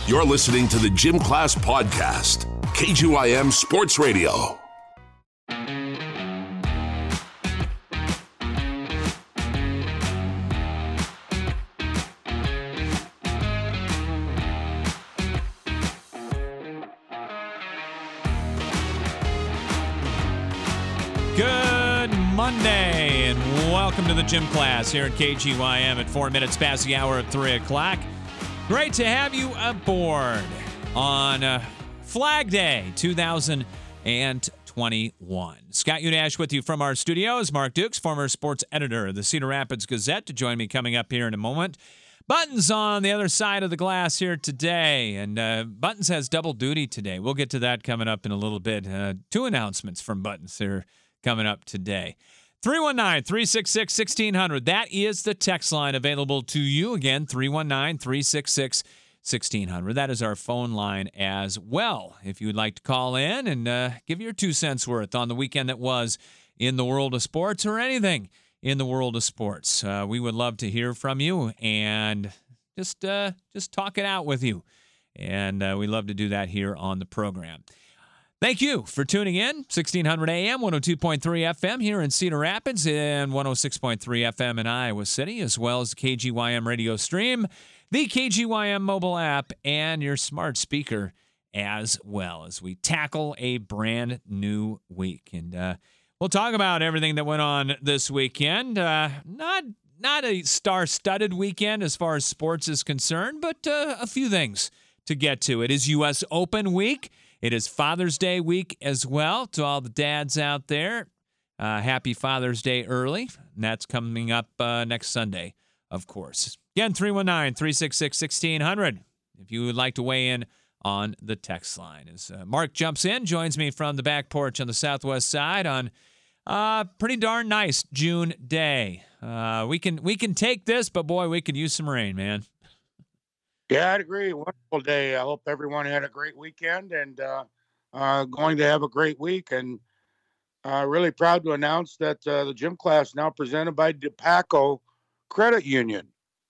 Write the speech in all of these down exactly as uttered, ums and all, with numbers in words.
You're listening to the Gym Class Podcast, K G Y M Sports Radio. Good Monday, and welcome to the Gym Class here at K G Y M at four minutes past the hour at three o'clock. Great to have you aboard on uh, Flag Day two thousand twenty-one. Scott Unash with you from our studios. Mark Dukes, former sports editor of the Cedar Rapids Gazette, to join me coming up here in a moment. Buttons on the other side of the glass here today, and uh, Buttons has double duty today. We'll get to that coming up in a little bit. Uh, two announcements from Buttons here coming up today. three one nine, three six six, one six zero zero. That is the text line available to you. Again, three one nine, three six six, one six zero zero. That is our phone line as well. If you would like to call in and uh, give your two cents worth on the weekend that was in the world of sports or anything in the world of sports, uh, we would love to hear from you and just uh, just talk it out with you. And uh, we love to do that here on the program. Thank you for tuning in. sixteen hundred A M, one oh two point three F M here in Cedar Rapids and one oh six point three F M in Iowa City, as well as the K G Y M radio stream, the K G Y M mobile app, and your smart speaker as well, as we tackle a brand new week. And uh, we'll talk about everything that went on this weekend. Uh, not not a star-studded weekend as far as sports is concerned, but uh, a few things to get to. It is U S Open week. It is Father's Day week as well. To all the dads out there, uh, happy Father's Day early. And that's coming up uh, next Sunday, of course. Again, three one nine, three six six, one six zero zero if you would like to weigh in on the text line. As uh, Mark jumps in, joins me from the back porch on the southwest side on uh, pretty darn nice June day. Uh, we can we can take this, but boy, we could use some rain, man. Yeah, I'd agree. Wonderful day. I hope everyone had a great weekend and uh, uh, going to have a great week. And uh, really proud to announce that uh, the gym class now presented by DePaco Credit Union.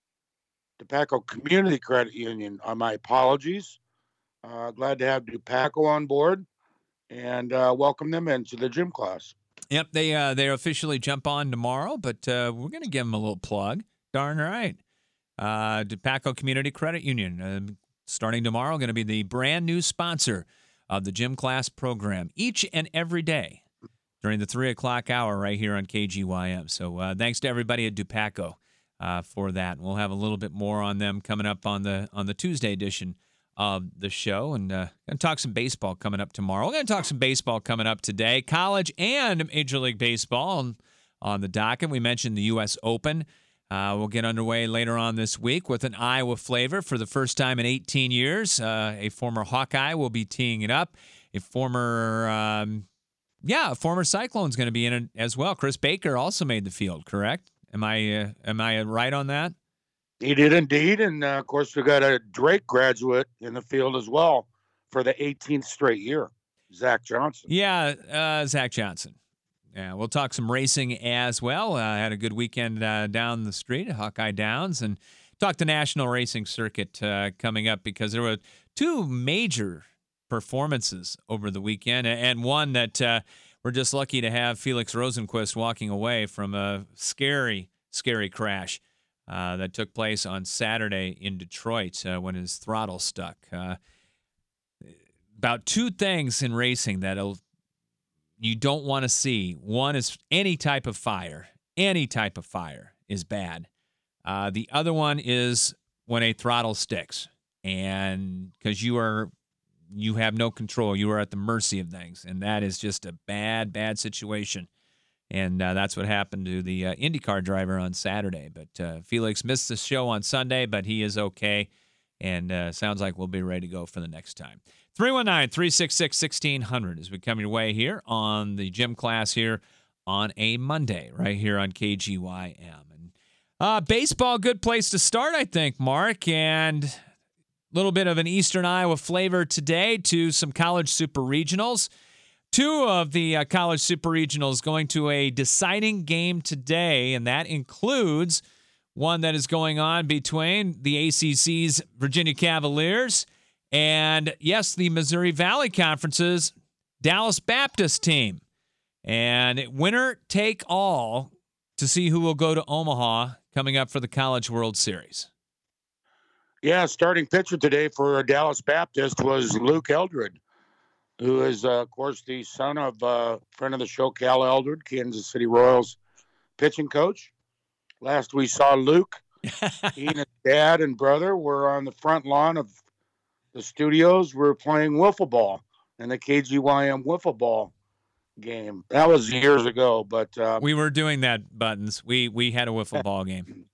DePaco Community Credit Union. Uh, my apologies. Uh, glad to have DePaco on board and uh, welcome them into the gym class. Yep, they uh, they officially jump on tomorrow, but uh, we're going to give them a little plug. Darn right. Uh, DePaco Community Credit Union, uh, starting tomorrow, going to be the brand new sponsor of the gym class program each and every day during the three o'clock hour right here on K G Y M. So uh, thanks to everybody at DePaco uh, for that. We'll have a little bit more on them coming up on the on the Tuesday edition of the show, and uh, going to talk some baseball coming up tomorrow. We're going to talk some baseball coming up today, college and Major League Baseball on, on the docket. We mentioned the U S Open. Uh, we'll get underway later on this week with an Iowa flavor for the first time in eighteen years. Uh, a former Hawkeye will be teeing it up. A former, um, yeah, a former Cyclone's going to be in it as well. Chris Baker also made the field, correct? Am I uh, am I right on that? He did indeed, and uh, of course we got a Drake graduate in the field as well for the eighteenth straight year, Zach Johnson. Yeah, uh, Zach Johnson. Yeah, we'll talk some racing as well. I uh, had a good weekend uh, down the street at Hawkeye Downs, and talk the National Racing Circuit uh, coming up, because there were two major performances over the weekend, and one that uh, we're just lucky to have Felix Rosenquist walking away from a scary, scary crash uh, that took place on Saturday in Detroit uh, when his throttle stuck. Uh, about two things in racing that'll you don't want to see. One is any type of fire. Any type of fire is bad. Uh, the other one is when a throttle sticks, and because you are you have no control, you are at the mercy of things, and that is just a bad, bad situation. And uh, that's what happened to the uh, IndyCar driver on Saturday. But uh, Felix missed the show on Sunday, but he is okay, and uh, sounds like we'll be ready to go for the next time. three one nine, three six six, one six zero zero as we come your way here on the gym class here on a Monday, right here on K G Y M. And uh, baseball, good place to start, I think, Mark. And a little bit of an Eastern Iowa flavor today to some college super regionals. Two of the uh, college super regionals going to a deciding game today, and that includes one that is going on between the A C C's Virginia Cavaliers And, yes, the Missouri Valley Conference's Dallas Baptist team. And winner take all to see who will go to Omaha coming up for the College World Series. Yeah, starting pitcher today for Dallas Baptist was Luke Eldred, who is, uh, of course, the son of a uh, friend of the show, Cal Eldred, Kansas City Royals pitching coach. Last we saw Luke, he and his dad and brother were on the front lawn of the studios. We were playing wiffle ball in the K G Y M wiffle ball game. That was years ago, but uh, we were doing that, Buttons. We we had a wiffle ball game.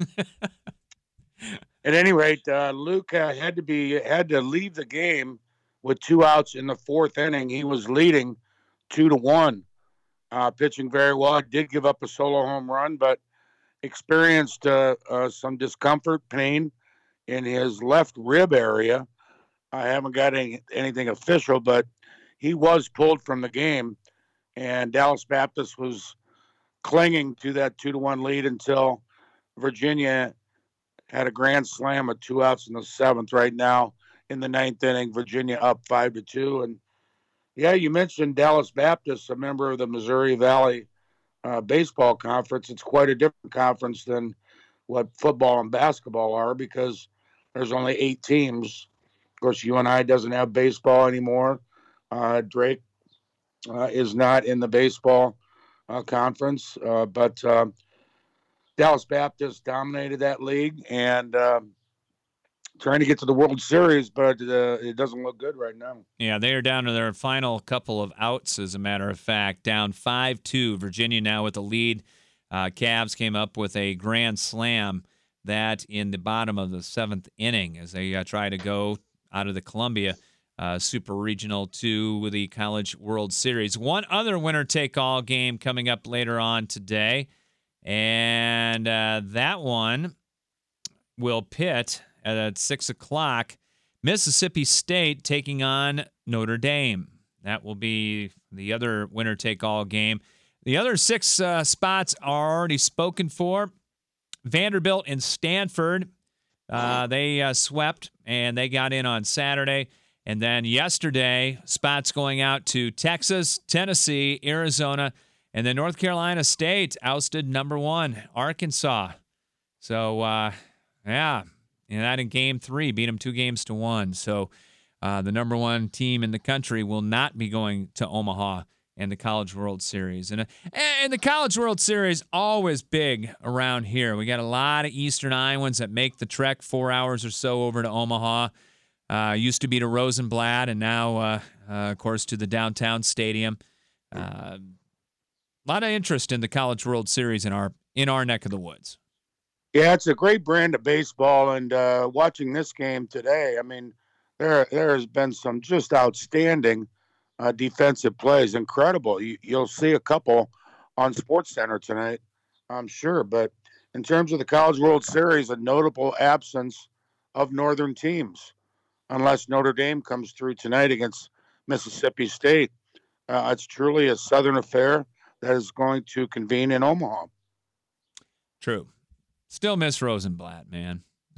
At any rate, uh, Luke uh, had to be had to leave the game with two outs in the fourth inning. He was leading two to one, uh, pitching very well. Did give up a solo home run, but experienced uh, uh, some discomfort, pain in his left rib area. I haven't got any, anything official, but he was pulled from the game, and Dallas Baptist was clinging to that two to one lead until Virginia had a grand slam with two outs in the seventh. Right now, in the ninth inning, Virginia up five to two. And yeah, you mentioned Dallas Baptist, a member of the Missouri Valley uh, Baseball Conference. It's quite a different conference than what football and basketball are because there's only eight teams. Of course, U N I doesn't have baseball anymore. Uh, Drake uh, is not in the baseball uh, conference, uh, but uh, Dallas Baptist dominated that league and uh, trying to get to the World Series, but uh, it doesn't look good right now. Yeah, they are down to their final couple of outs, as a matter of fact, down five two. Virginia now with the lead. Uh, Cavs came up with a grand slam that in the bottom of the seventh inning as they uh, try to go out of the Columbia uh, Super Regional to the College World Series. One other winner-take-all game coming up later on today. And uh, that one will pit at six o'clock, Mississippi State taking on Notre Dame. That will be the other winner-take-all game. The other six uh, spots are already spoken for. Vanderbilt and Stanford, uh, they uh, swept, and they got in on Saturday. And then yesterday, spots going out to Texas, Tennessee, Arizona, and then North Carolina State ousted number one, Arkansas. So, uh, yeah, and that in game three, beat them two games to one. So uh, the number one team in the country will not be going to Omaha in the College World Series. And, uh, and the College World Series, always big around here. We got a lot of Eastern Iowans that make the trek four hours or so over to Omaha. Uh, used to be to Rosenblatt, and now, uh, uh, of course, to the downtown stadium. Uh A lot of interest in the College World Series in our in our neck of the woods. Yeah, it's a great brand of baseball, and uh, watching this game today, I mean, there there has been some just outstanding uh, defensive plays, incredible. You, you'll see a couple on SportsCenter tonight, I'm sure. But in terms of the College World Series, a notable absence of Northern teams, unless Notre Dame comes through tonight against Mississippi State. Uh, it's truly a Southern affair that is going to convene in Omaha. True. Still miss Rosenblatt, man.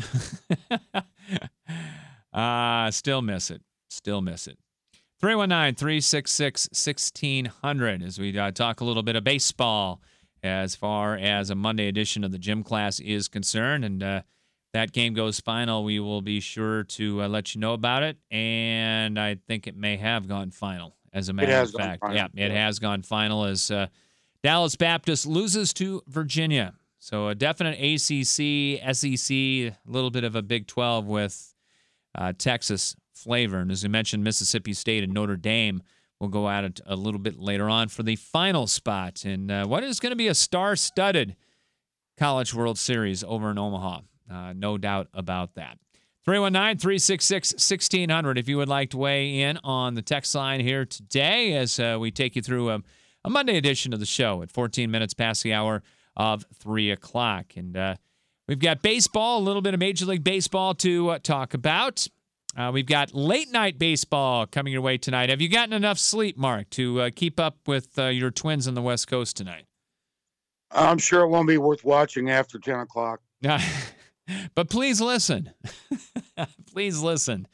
uh, still miss it. Still miss it. three one nine, three six six, one six zero zero as we uh, talk a little bit of baseball as far as a Monday edition of the Gym Class is concerned. And uh, that game goes final. We will be sure to uh, let you know about it. And I think it may have gone final. As a matter of fact, yeah, it has gone final as uh, Dallas Baptist loses to Virginia. So a definite A C C, S E C, a little bit of a Big twelve with uh, Texas flavor. And as we mentioned, Mississippi State and Notre Dame will go at it a little bit later on for the final spot in uh, what is going to be a star-studded College World Series over in Omaha. Uh, no doubt about that. three one nine, three six six, one six zero zero if you would like to weigh in on the text line here today as uh, we take you through a, a Monday edition of the show at fourteen minutes past the hour of three o'clock. And uh, we've got baseball, a little bit of Major League Baseball to uh, talk about. Uh, we've got late night baseball coming your way tonight. Have you gotten enough sleep, Mark, to uh, keep up with uh, your Twins on the West Coast tonight? I'm sure it won't be worth watching after ten o'clock. But please listen. Please listen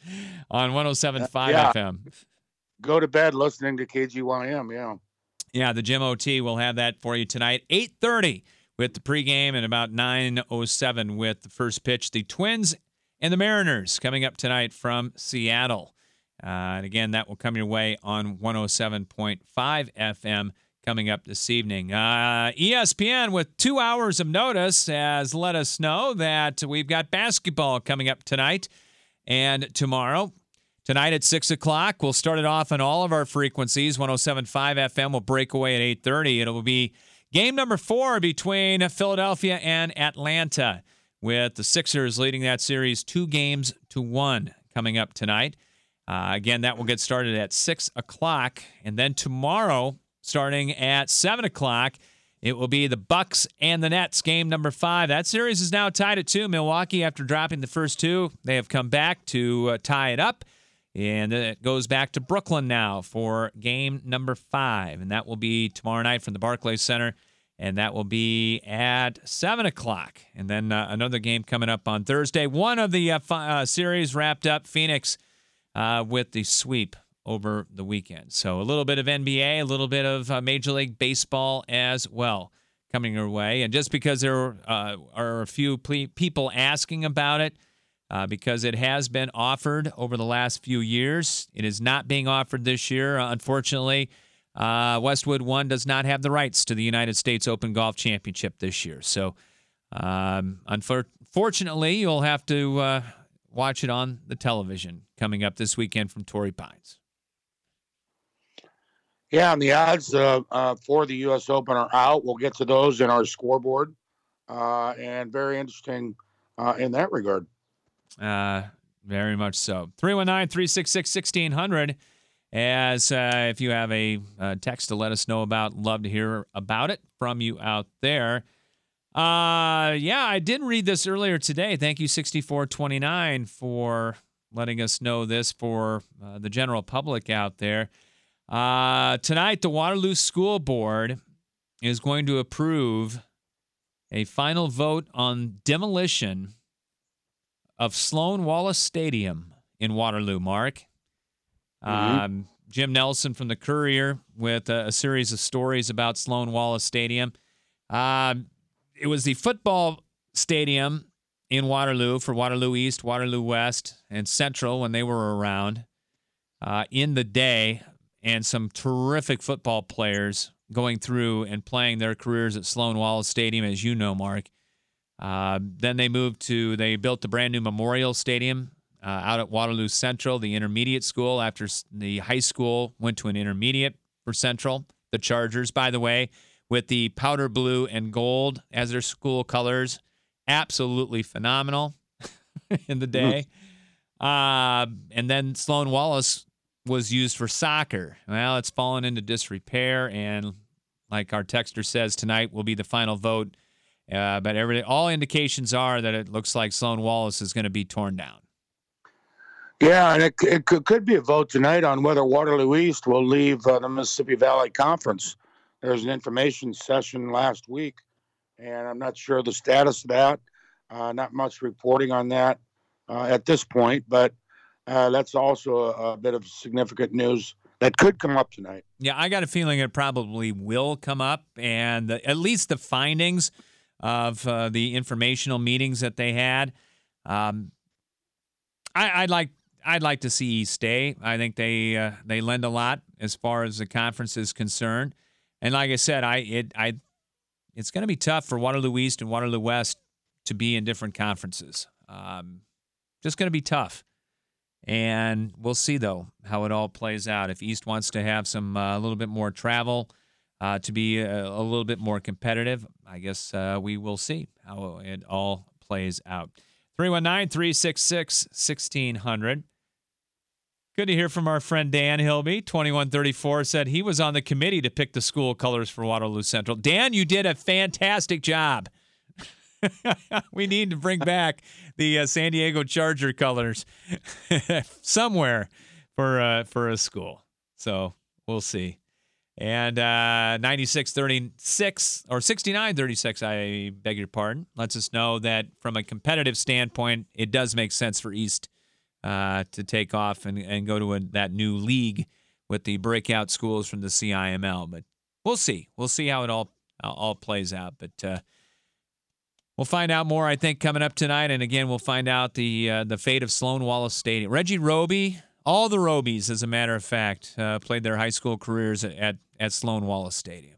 on one oh seven point five yeah. F M. Go to bed listening to K G Y M, yeah. Yeah, the Jim O T will have that for you tonight. eight thirty with the pregame and about nine oh seven with the first pitch. The Twins and the Mariners coming up tonight from Seattle. Uh, and again, that will come your way on one oh seven point five F M coming up this evening. Uh, E S P N, with two hours of notice, has let us know that we've got basketball coming up tonight and tomorrow. Tonight at six o'clock, we'll start it off on all of our frequencies. one oh seven point five F M will break away at eight thirty. It will be game number four between Philadelphia and Atlanta, with the Sixers leading that series two games to one coming up tonight. Uh, again, that will get started at six o'clock. And then tomorrow, starting at seven o'clock, it will be the Bucks and the Nets, game number five. That series is now tied at two. Milwaukee, after dropping the first two, they have come back to uh, tie it up. And it goes back to Brooklyn now for game number five. And that will be tomorrow night from the Barclays Center. And that will be at seven o'clock. And then uh, another game coming up on Thursday. One of the uh, fi- uh, series wrapped up, Phoenix uh, with the sweep over the weekend. So a little bit of N B A, a little bit of uh, Major League Baseball as well coming your way. And just because there uh, are a few ple- people asking about it, uh, because it has been offered over the last few years, it is not being offered this year. Uh, unfortunately, uh, Westwood One does not have the rights to the United States Open Golf Championship this year. So um, unfortunately, you'll have to uh, watch it on the television coming up this weekend from Torrey Pines. Yeah, and the odds uh, uh, for the U S Open are out. We'll get to those in our scoreboard, uh, and very interesting uh, in that regard. Uh, very much so. three one nine, three six six, one six zero zero. As uh, if you have a uh, text to let us know about, love to hear about it from you out there. Uh, yeah, I did read this earlier today. Thank you, sixty-four twenty-nine, for letting us know this for uh, the general public out there. Uh, tonight, the Waterloo School Board is going to approve a final vote on demolition of Sloan Wallace Stadium in Waterloo, Mark. Mm-hmm. Um, Jim Nelson from the Courier with a, a series of stories about Sloan Wallace Stadium. Um, it was the football stadium in Waterloo for Waterloo East, Waterloo West, and Central when they were around uh, in the day. And some terrific football players going through and playing their careers at Sloan Wallace Stadium, as you know, Mark. Uh, then they moved to, they built the brand new Memorial Stadium uh, out at Waterloo Central, the intermediate school, after the high school went to an intermediate for Central. The Chargers, by the way, with the powder blue and gold as their school colors. Absolutely phenomenal in the day. Uh, and then Sloan Wallace was used for soccer. Well, it's fallen into disrepair, and like our texter says, tonight will be the final vote. Uh, but every, all indications are that it looks like Sloan Wallace is going to be torn down. Yeah, and it, it could, could be a vote tonight on whether Waterloo East will leave uh, the Mississippi Valley Conference. There was an information session last week, and I'm not sure the status of that. Uh, not much reporting on that uh, at this point, but Uh, that's also a, a bit of significant news that could come up tonight. Yeah, I got a feeling it probably will come up, and the, at least the findings of uh, the informational meetings that they had. Um, I, I'd like I'd like to see East stay. I think they uh, they lend a lot as far as the conference is concerned, and like I said, I it I it's going to be tough for Waterloo East and Waterloo West to be in different conferences. Um, just going to be tough. And we'll see, though, how it all plays out. If East wants to have some a uh, little bit more travel uh, to be a, a little bit more competitive, I guess uh, we will see how it all plays out. three one nine, three six six, one six zero zero. Good to hear from our friend Dan Hilby. twenty-one thirty-four said he was on the committee to pick the school colors for Waterloo Central. Dan, you did a fantastic job. We need to bring back the uh, San Diego Charger colors somewhere for uh, for a school. So we'll see. And uh, ninety-six thirty-six or sixty-nine thirty-six, I beg your pardon, lets us know that from a competitive standpoint, it does make sense for East uh, to take off and, and go to a, that new league with the breakout schools from the C I M L. But we'll see. We'll see how it all all plays out. But uh, we'll find out more, I think, coming up tonight. And again, we'll find out the uh, the fate of Sloan Wallace Stadium. Reggie Roby, all the Robies, as a matter of fact, uh, played their high school careers at, at, at Sloan Wallace Stadium.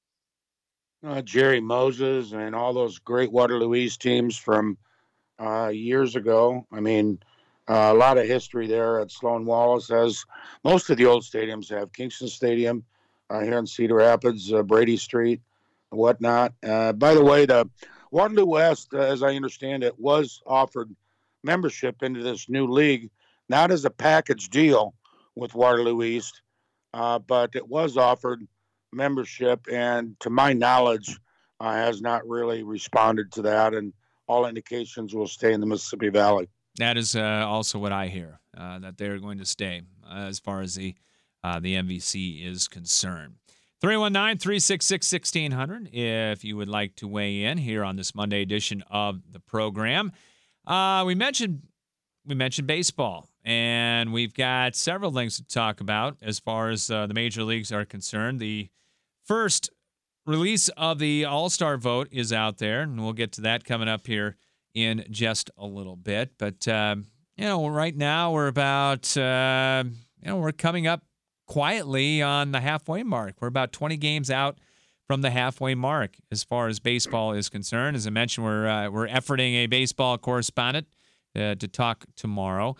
Uh, Jerry Moses and all those great Waterloo East teams from uh, years ago. I mean, uh, a lot of history there at Sloan Wallace, as most of the old stadiums have. Kingston Stadium uh, here in Cedar Rapids, uh, Brady Street, and whatnot. Uh, by the way, the Waterloo West, uh, as I understand it, was offered membership into this new league, not as a package deal with Waterloo East, uh, but it was offered membership, and to my knowledge, uh, has not really responded to that, and all indications will stay in the Mississippi Valley. That is uh, also what I hear, uh, that they're going to stay uh, as far as the uh, the M V C is concerned. three one nine, three six six, one six zero zero if you would like to weigh in here on this Monday edition of the program. Uh, we mentioned we mentioned baseball, and we've got several things to talk about as far as uh, the major leagues are concerned. The first release of the All-Star vote is out there, and we'll get to that coming up here in just a little bit. But, uh, you know, right now we're about, uh, you know, we're coming up quietly on the halfway mark. We're about twenty games out from the halfway mark as far as baseball is concerned. As I mentioned, we're, uh, we're efforting a baseball correspondent uh, to talk tomorrow.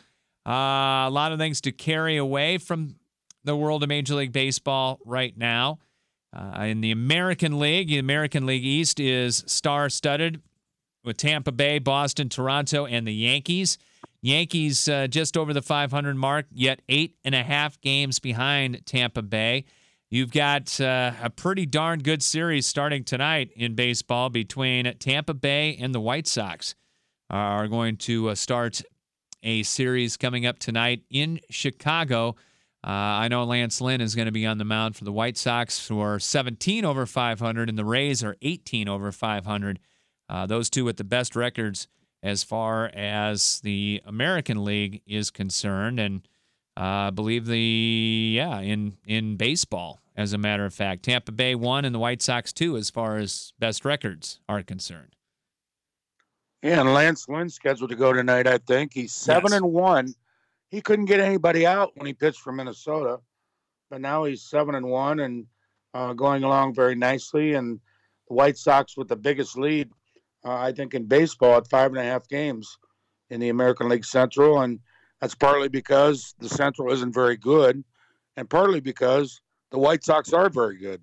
Uh, a lot of things to carry away from the world of Major League Baseball right now. Uh, in the American League, the American League East is star-studded with Tampa Bay, Boston, Toronto, and the Yankees. Yankees uh, just over the five hundred mark, yet eight and a half games behind Tampa Bay. You've got uh, a pretty darn good series starting tonight in baseball between Tampa Bay and the White Sox. Uh, are going to uh, start a series coming up tonight in Chicago. Uh, I know Lance Lynn is going to be on the mound for the White Sox, who are seventeen over five hundred, and the Rays are eighteen over five hundred. Uh, those two with the best records as far as the American League is concerned, and uh, I believe the yeah in in baseball, as a matter of fact, Tampa Bay one and the White Sox two as far as best records are concerned. Yeah, and Lance Lynn's scheduled to go tonight. I think he's seven Yes. and one. He couldn't get anybody out when he pitched for Minnesota, but now he's seven and one and uh, going along very nicely. And the White Sox with the biggest lead, uh, I think, in baseball at five and a half games in the American League Central, and that's partly because the Central isn't very good, and partly because the White Sox are very good.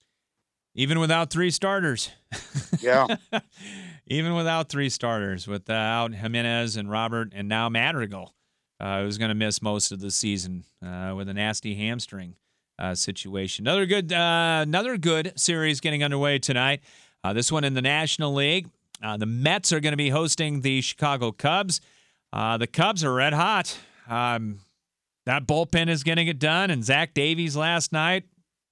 Even without three starters. Yeah. Even without three starters, without Jimenez and Robert and now Madrigal. Uh, who's going to miss most of the season uh, with a nasty hamstring uh, situation. Another good, uh, another good series getting underway tonight. Uh, this one in the National League. Uh, the Mets are going to be hosting the Chicago Cubs. Uh, the Cubs are red hot. Um, that bullpen is getting it done, and Zach Davies last night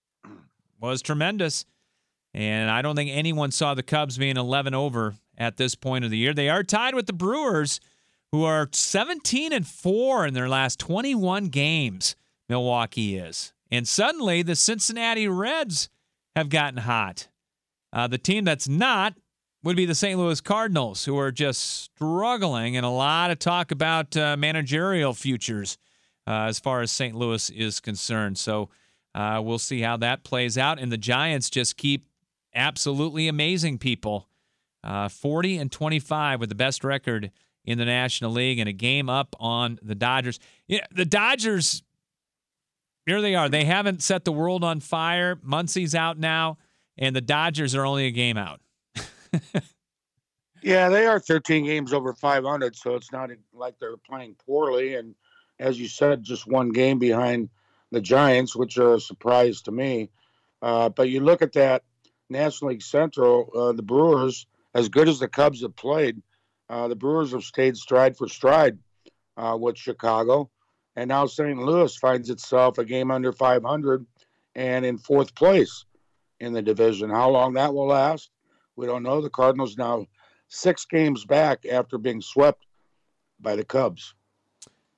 was tremendous. And I don't think anyone saw the Cubs being eleven over at this point of the year. They are tied with the Brewers, who are seventeen and four in their last twenty-one games, Milwaukee is. And suddenly the Cincinnati Reds have gotten hot. Uh, the team that's not would be the Saint Louis Cardinals, who are just struggling, and a lot of talk about uh, managerial futures uh, as far as Saint Louis is concerned. So uh, we'll see how that plays out. And the Giants just keep absolutely amazing people. Uh, forty and twenty-five with the best record in the National League, and a game up on the Dodgers. Yeah, the Dodgers, here they are. They haven't set the world on fire. Muncy's out now, and the Dodgers are only a game out. Yeah, they are thirteen games over five hundred, so it's not like they're playing poorly. And as you said, just one game behind the Giants, which are a surprise to me. Uh, but you look at that National League Central, uh, the Brewers, as good as the Cubs have played, Uh, the Brewers have stayed stride for stride uh, with Chicago. And now Saint Louis finds itself a game under five hundred and in fourth place in the division. How long that will last, we don't know. The Cardinals now six games back after being swept by the Cubs.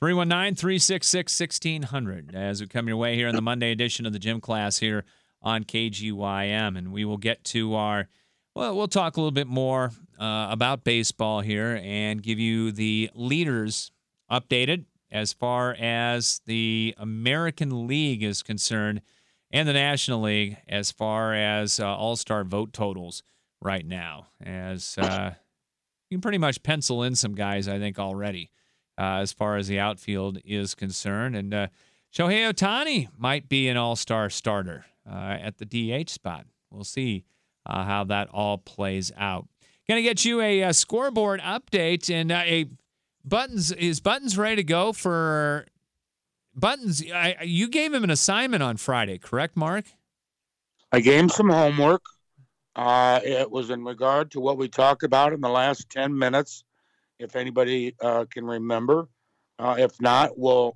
three one nine, three six six, one six zero zero as we come your way here in the Monday edition of the Gym Class here on K G Y M. And we will get to our, well, we'll talk a little bit more uh, about baseball here and give you the leaders updated as far as the American League is concerned and the National League as far as uh, all-star vote totals right now. As uh, you can pretty much pencil in some guys, I think, already. Uh, as far as the outfield is concerned. And uh, Shohei Ohtani might be an all-star starter uh, at the D H spot. We'll see uh, how that all plays out. Going to get you a, a scoreboard update. And uh, a Buttons, is Buttons ready to go for Buttons? I, you gave him an assignment on Friday, correct, Mark? I gave him some homework. Uh, it was in regard to what we talked about in the last ten minutes. If anybody uh, can remember. Uh, if not, we'll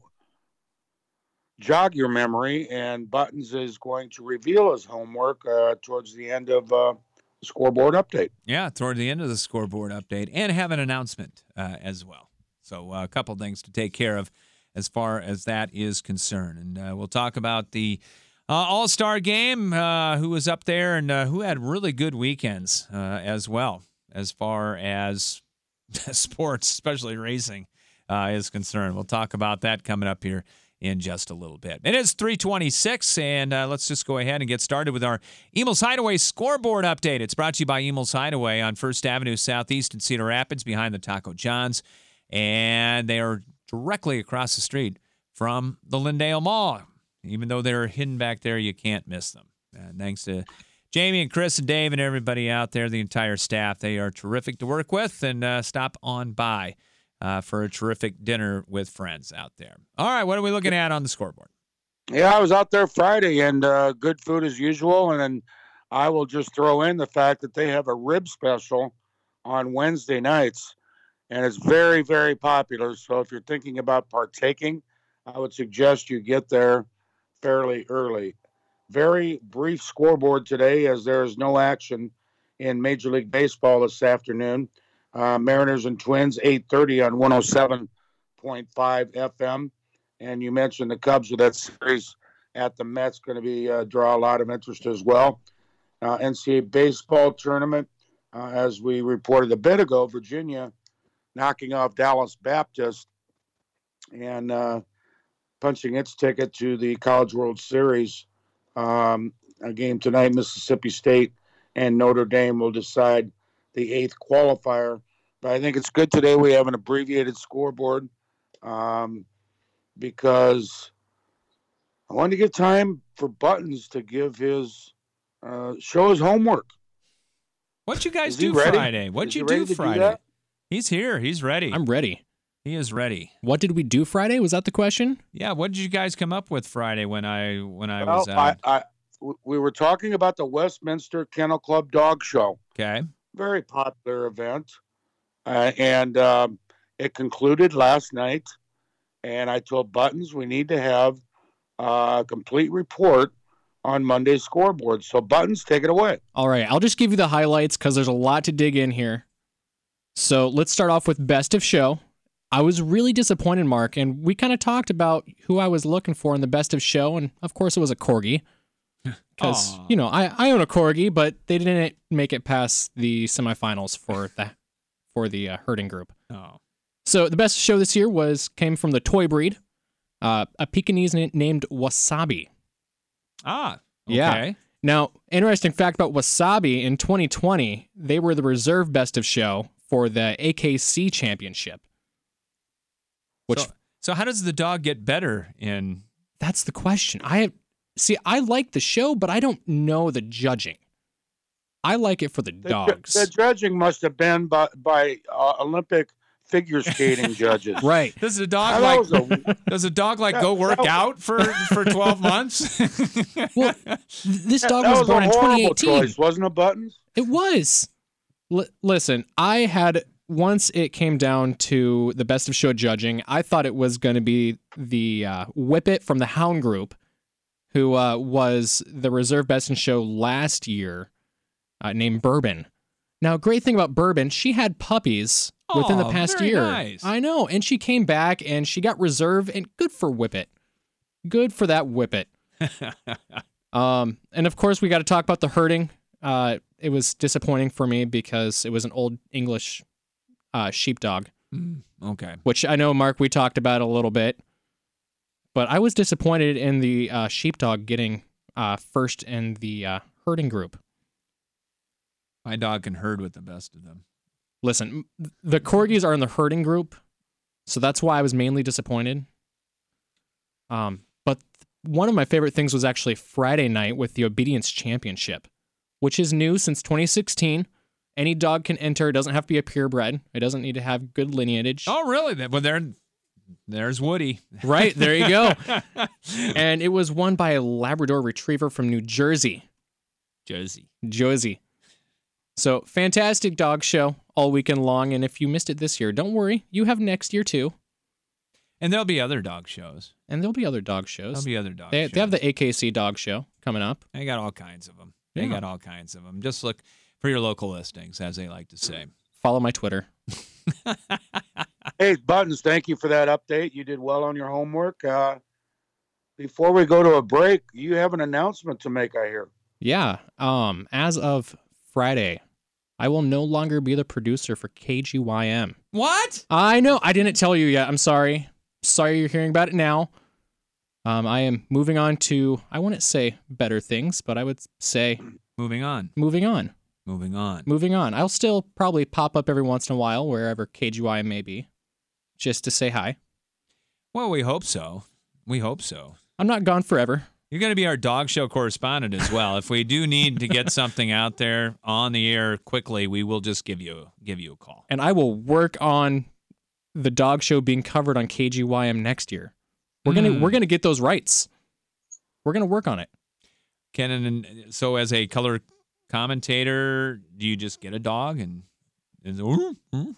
jog your memory, and Buttons is going to reveal his homework uh, towards the end of uh, the scoreboard update. Yeah, toward the end of the scoreboard update, and have an announcement uh, as well. So uh, a couple things to take care of as far as that is concerned. And uh, we'll talk about the uh, All-Star Game, uh, who was up there and uh, who had really good weekends uh, as well, as far as sports, especially racing, uh, is concerned. We'll talk about that coming up here in just a little bit. It is three twenty-six, and uh, let's just go ahead and get started with our Emil's Hideaway scoreboard update. It's brought to you by Emil's Hideaway on First Avenue Southeast in Cedar Rapids behind the Taco John's, and they are directly across the street from the Lindale Mall. Even though they're hidden back there, you can't miss them. And thanks to Jamie and Chris and Dave and everybody out there, the entire staff, they are terrific to work with, and uh, stop on by uh, for a terrific dinner with friends out there. All right, what are we looking at on the scoreboard? Yeah, I was out there Friday, and uh, good food as usual. And then I will just throw in the fact that they have a rib special on Wednesday nights, and it's very, very popular. So if you're thinking about partaking, I would suggest you get there fairly early. Very brief scoreboard today, as there is no action in Major League Baseball this afternoon. Uh, Mariners and Twins, eight thirty on one oh seven point five F M. And you mentioned the Cubs with that series at the Mets, going to be uh, draw a lot of interest as well. Uh, N C A A baseball tournament, uh, as we reported a bit ago, Virginia knocking off Dallas Baptist and uh, punching its ticket to the College World Series. Um, a game tonight, Mississippi State and Notre Dame will decide the eighth qualifier. But I think it's good today we have an abbreviated scoreboard um, because I wanted to give time for Buttons to give his uh, show his homework. What'd you guys Is he do ready? Friday? What'd Is you he ready do to do Friday? that? He's here. He's ready. I'm ready. He is ready. What did we do Friday? Was that the question? Yeah. What did you guys come up with Friday when I when I Well, was I, out? I, we were talking about the Westminster Kennel Club Dog Show. Okay. Very popular event. Uh, and um, it concluded last night. And I told Buttons we need to have a complete report on Monday's scoreboard. So, Buttons, take it away. All right, I'll just give you the highlights because there's a lot to dig in here. So let's start off with Best of Show. I was really disappointed, Mark, and we kind of talked about who I was looking for in the Best of Show, and of course it was a Corgi. Because, you know, I, I own a Corgi, but they didn't make it past the semifinals for the, for the uh, herding group. Oh. So the Best of Show this year was came from the toy breed, uh, a Pekingese named Wasabi. Ah, okay. Yeah. Now, interesting fact about Wasabi, in twenty twenty, they were the reserve Best of Show for the A K C Championship. Which So, so how does the dog get better in... That's the question. I have, see, I like the show, but I don't know the judging. I like it for the, The, dogs. the judging must have been by, by uh, Olympic figure skating judges. Right. Does a Now, dog that like... was a, Does a dog like That- go work that was- out for, for twelve months? Well, th- this dog that was, was born a in twenty horrible eighteen. choice, wasn't it, Buttons? It was. L- listen, I had, once it came down to the Best of Show judging, I thought it was going to be the uh, Whippet from the Hound Group, who uh, was the reserve Best in Show last year, uh, named Bourbon. Now, great thing about Bourbon, she had puppies within the Oh, past very year. nice. I know. And she came back and she got reserve, and good for Whippet. Good for that Whippet. um, and of course, we got to talk about the herding. Uh, it was disappointing for me because it was an old English uh, sheepdog, Mm, okay. which I know, Mark, we talked about a little bit. But I was disappointed in the uh, sheepdog getting uh, first in the uh, herding group. My dog can herd with the best of them. Listen, the corgis are in the herding group, so that's why I was mainly disappointed. Um, but one of my favorite things was actually Friday night with the Obedience Championship, which is new since twenty sixteen. Any dog can enter. It doesn't have to be a purebred. It doesn't need to have good lineage. Oh, really? Then- Well, there, there's Woody. Right, there you go. And it was won by a Labrador Retriever from New Jersey. Jersey. Jersey. So, fantastic dog show all weekend long. And if you missed it this year, don't worry. You have next year, too. And there'll be other dog shows. And there'll be other dog shows. There'll be other dog They, shows. they have the A K C dog show coming up. They got all kinds of them. They Yeah. got all kinds of them. Just look for your local listings, as they like to say. Follow my Twitter. Hey, Buttons, thank you for that update. You did well on your homework. Uh, before we go to a break, you have an announcement to make, I hear. Yeah. Um, as of Friday, I will no longer be the producer for K G Y M. What? I know. I didn't tell you yet. I'm sorry. Sorry you're hearing about it now. Um, I am moving on to, I wouldn't say better things, but I would say Moving on. moving on. Moving on. Moving on. I'll still probably pop up every once in a while, wherever K G Y M may be, just to say hi. Well, we hope so. We hope so. I'm not gone forever. You're going to be our dog show correspondent as well. If we do need to get something out there on the air quickly, we will just give you give you a call. And I will work on the dog show being covered on K G Y M next year. We're gonna Mm. we're gonna get those rights. We're gonna work on it. Ken, and so as a color commentator, do you just get a dog and? and ooh, ooh?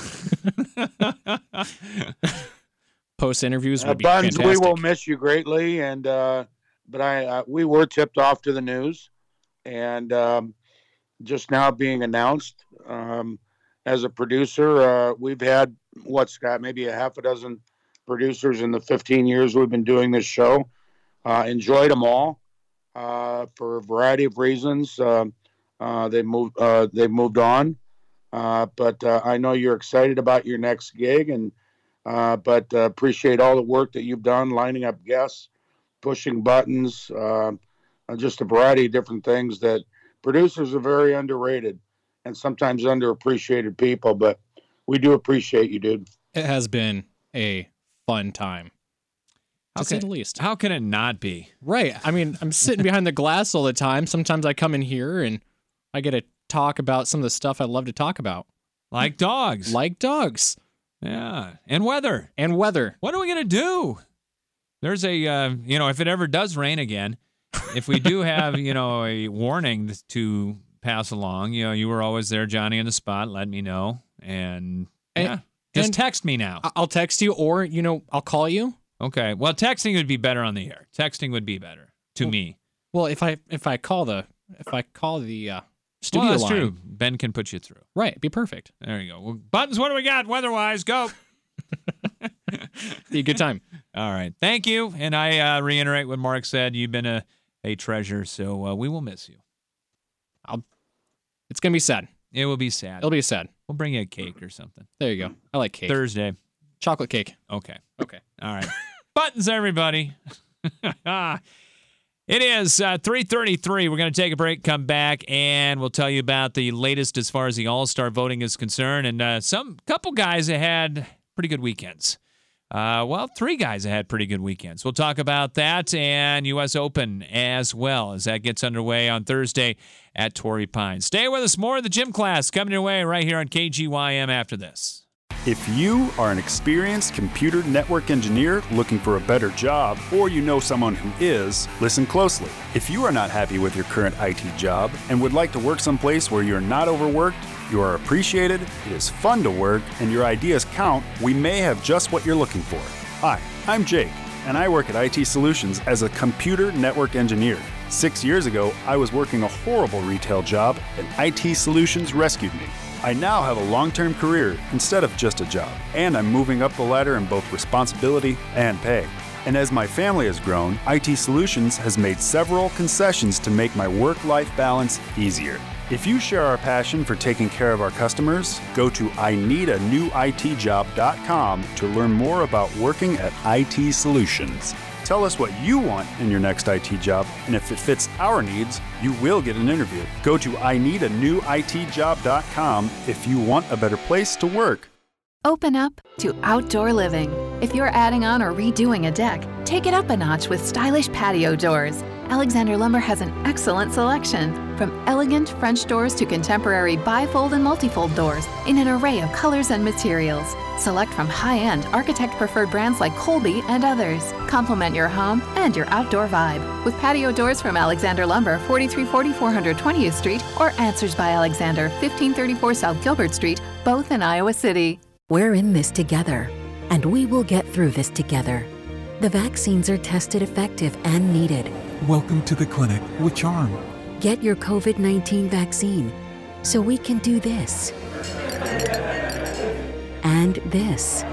Post interviews Uh, would be Buttons, fantastic. we will miss you greatly, and uh, but I uh, we were tipped off to the news, and um, just now being announced um, as a producer. Uh, we've had what, Scott, maybe a half a dozen producers in the fifteen years we've been doing this show. Uh, enjoyed them all uh, for a variety of reasons. Uh, uh, they moved. Uh, they moved on, uh, but uh, I know you're excited about your next gig, and. Uh, but uh, appreciate all the work that you've done, lining up guests, pushing buttons, uh, just a variety of different things that producers are very underrated and sometimes underappreciated people. But we do appreciate you, dude. It has been a fun time, to How say can- the least. How can it not be? Right. I mean, I'm sitting behind the glass all the time. Sometimes I come in here and I get to talk about some of the stuff I love to talk about, Like dogs. like dogs Yeah. And weather. and weather. What are we going to do? There's a, uh, you know, if it ever does rain again, if we do have, you know, a warning to pass along, you know, you were always there, Johnny, on the spot. Let me know. And, And- yeah, just and- text me now. I- I'll text you, or, you know, I'll call you. Okay. Well, texting would be better on the air. Texting would be better to me. Well, if I if I call the if I call the uh, studio Well, that's line, true. Ben can put you through. right, be perfect. There you go. Well, Buttons, what do we got weather-wise? Go. Be a good time. All right. Thank you. And I uh, reiterate what Mark said. You've been a, a treasure, so uh, we will miss you. It's gonna be sad. It will be sad. It'll be sad. We'll bring you a cake or something. There you go. I like cake. Thursday. Chocolate cake. Okay. Okay. All right. Buttons, everybody. It is uh, three thirty-three. We're going to take a break, come back, and we'll tell you about the latest as far as the All-Star voting is concerned. And uh, some couple guys that had pretty good weekends. Uh, well, three guys that had pretty good weekends. We'll talk about that and U S Open as well as that gets underway on Thursday at Torrey Pines. Stay with us. More of the gym class coming your way right here on K G Y M after this. If you are an experienced computer network engineer looking for a better job, or you know someone who is, listen closely. If you are not happy with your current I T job and would like to work someplace where you're not overworked, you are appreciated, it is fun to work, and your ideas count, we may have just what you're looking for. Hi, I'm Jake, and I work at I T Solutions as a computer network engineer. Six years ago, I was working a horrible retail job, and I T Solutions rescued me. I now have a long-term career instead of just a job, and I'm moving up the ladder in both responsibility and pay. And as my family has grown, I T Solutions has made several concessions to make my work-life balance easier. If you share our passion for taking care of our customers, go to I need a new I T job dot com to learn more about working at I T Solutions. Tell us what you want in your next I T job, and if it fits our needs, you will get an interview. Go to I need a new I T job dot com if you want a better place to work. Open up to outdoor living. If you're adding on or redoing a deck, take it up a notch with stylish patio doors. Alexander Lumber has an excellent selection, from elegant French doors to contemporary bifold and multifold doors in an array of colors and materials. Select from high-end, architect-preferred brands like Colby and others. Complement your home and your outdoor vibe with patio doors from Alexander Lumber, forty-three forty four twentieth Street, or Answers by Alexander, fifteen thirty-four South Gilbert Street, both in Iowa City. We're in this together, and we will get through this together. The vaccines are tested effective and needed. Welcome to the clinic. Which arm? Get your COVID nineteen vaccine so we can do this. And this.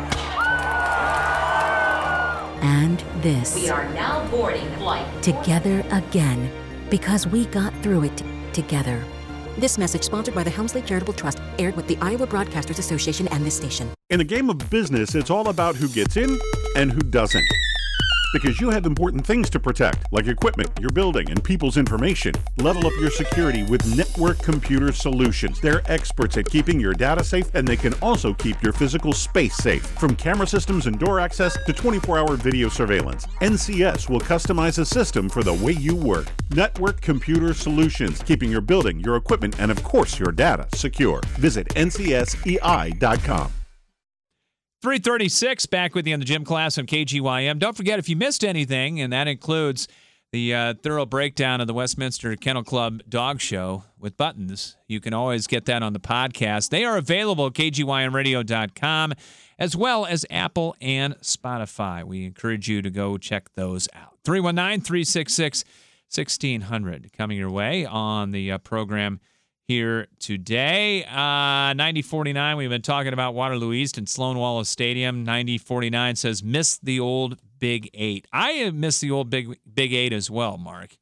And this. We are now boarding flight. Together again, because we got through it together. This message sponsored by the Helmsley Charitable Trust, aired with the Iowa Broadcasters Association and this station. In the game of business, it's all about who gets in and who doesn't. Because you have important things to protect, like equipment, your building, and people's information. Level up your security with Network Computer Solutions. They're experts at keeping your data safe, and they can also keep your physical space safe. From camera systems and door access to twenty-four hour video surveillance, N C S will customize a system for the way you work. Network Computer Solutions, keeping your building, your equipment, and of course your data secure. Visit N C S E I dot com. three thirty-six, back with you on the gym class on K G Y M. Don't forget, if you missed anything, and that includes the uh, thorough breakdown of the Westminster Kennel Club Dog Show with Buttons, you can always get that on the podcast. They are available at K G Y M radio dot com, as well as Apple and Spotify. We encourage you to go check those out. three one nine, three six six, one six zero zero coming your way on the uh, program here today. Uh, ninety forty-nine, we've been talking about Waterloo East and Sloan Wallace Stadium. ninety forty-nine says, miss the old Big Eight. I miss the old Big Big Eight as well, Mark.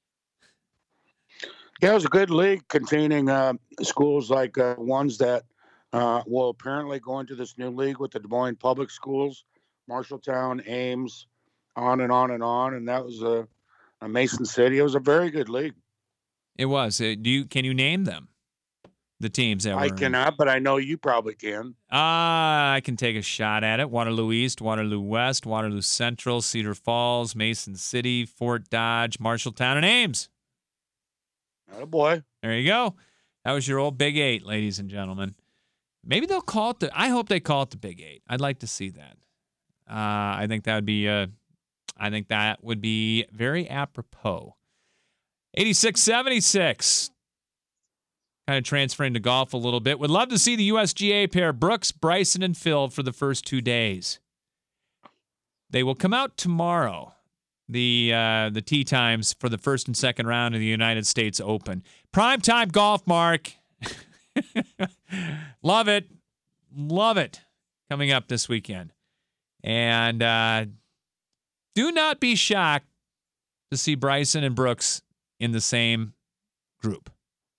Yeah, it was a good league containing uh, schools like uh, ones that uh, will apparently go into this new league with the Des Moines Public Schools, Marshalltown, Ames, on and on and on. And that was a, a Mason City. It was a very good league. It was. Uh, do you can you name them? The teams that I were cannot, but I know you probably can. Ah, uh, I can take a shot at it. Waterloo East, Waterloo West, Waterloo Central, Cedar Falls, Mason City, Fort Dodge, Marshalltown, and Ames. Oh boy. There you go. That was your old Big Eight, ladies and gentlemen. Maybe they'll call it the I hope they call it the Big Eight. I'd like to see that. Uh, I think that would be uh I think that would be very apropos. eighty-six seventy-six. Kind of transferring to golf a little bit. Would love to see the U S G A pair Brooks, Bryson, and Phil for the first two days. They will come out tomorrow, the uh, the tee times for the first and second round of the United States Open. Primetime golf, Mark. Love it. Love it. Coming up this weekend. And uh, do not be shocked to see Bryson and Brooks in the same group.